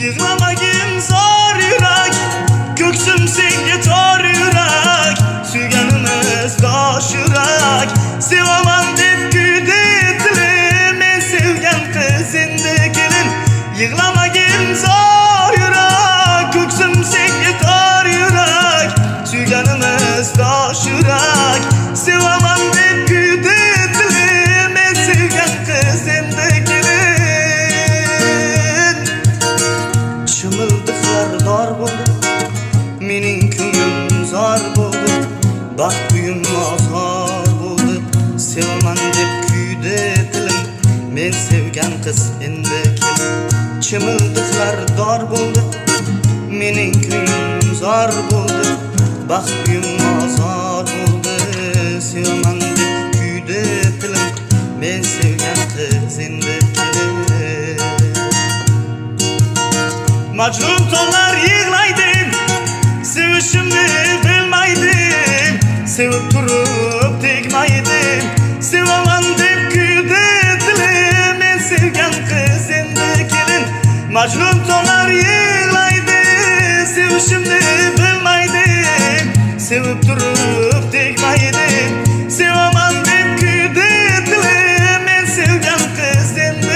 Yig'lamagin zor yurak, ko'ksim senga tor yurak, suyganimiz dosh yurak, sevaman deb kuydi tilim, men sevgan qiz endi kelin. Yig'lamagin zor yurak, ko'ksim senga tor yurak, suyganimiz dosh yurak, sevaman deb kuydi tilim, men sevgan qiz endi kelin. Chimildiqlar dor bo'ldi, mening ko'nglim zor bo'ldi, baxt uyim ozor bo'ldi, sevaman deb kuydi tilim, men sevgan qiz endi kelin. Chimildiqlar dor bo'ldi, mening ko'nglim zor bo'ldi, baxt uyim ozor bo'ldi, sevaman deb kuydi tilim, men sevgan qiz endi kelin. Majnun tog'lar yig'laydi, sevishimni bilmaydim, sevib turib tegmaydim, sevaman deb kuydi tilim, men sevgan qiz endi kelin. Majnun tog'lar yig'laydi, sevishimni bilmaydim, sevib turib tegmaydim, sevaman deb kuydi tilim, men sevgan qiz endi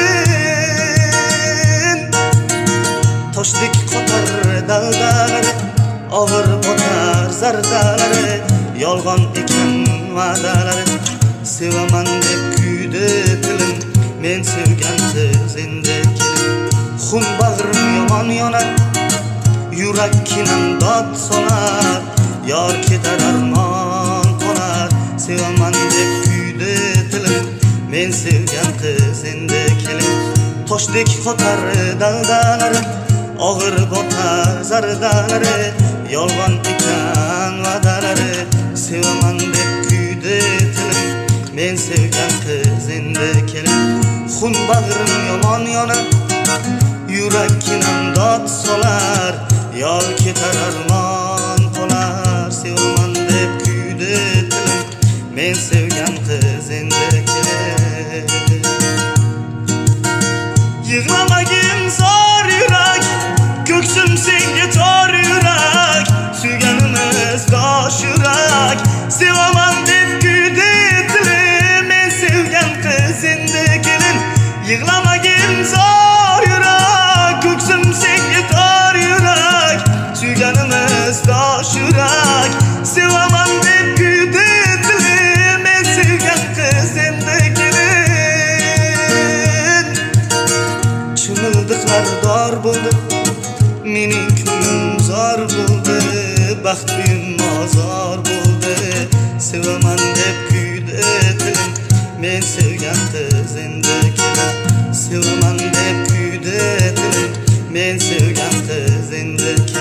kelin. Toshdek qotar daldalari, og'ir botar zardalari, yolg'on ekan va'dalari, sevaman deb kuydi tilim, men sevgan qiz endi kelin. Xun bag'rim yomon yonar, yurak kinam dod solar, yor ketar armon qolar, sevaman deb kuydi tilim, men sevgan qiz endi kelin. Toshdek qotar daldalari, og'ir botar zardalari, yolg'on ekan va'dalari, sevaman deb kuydi tilim, men sevgan qiz endi kelin. Xun bag'rim yomon yonar, yurak kinam dod solar, yor ketar armon qolar, sevaman deb kuydi tilim, men sevgan qiz endi kelin. Yig'lamagin zor yurak, ko'ksim senga tor yurak, suyganimiz dosh yurak, sevaman deb kuydi tilim, men sevgan qiz endi kelin. Yig'lamagin zor yurak, ko'ksim senga tor yurak, suyganimiz dosh yurak, sevaman deb kuydi tilim, men sevgan qiz endi kelin. Chimildiqlar dor bo'ldi, mening ko'nglim zor bo'ldi, baxt uyim ozor bo'ldi, sevaman deb kuydi tilim, men sevgan qiz endi kelin. Sevaman deb kuydi tilim, men sevgan qiz endi kelin.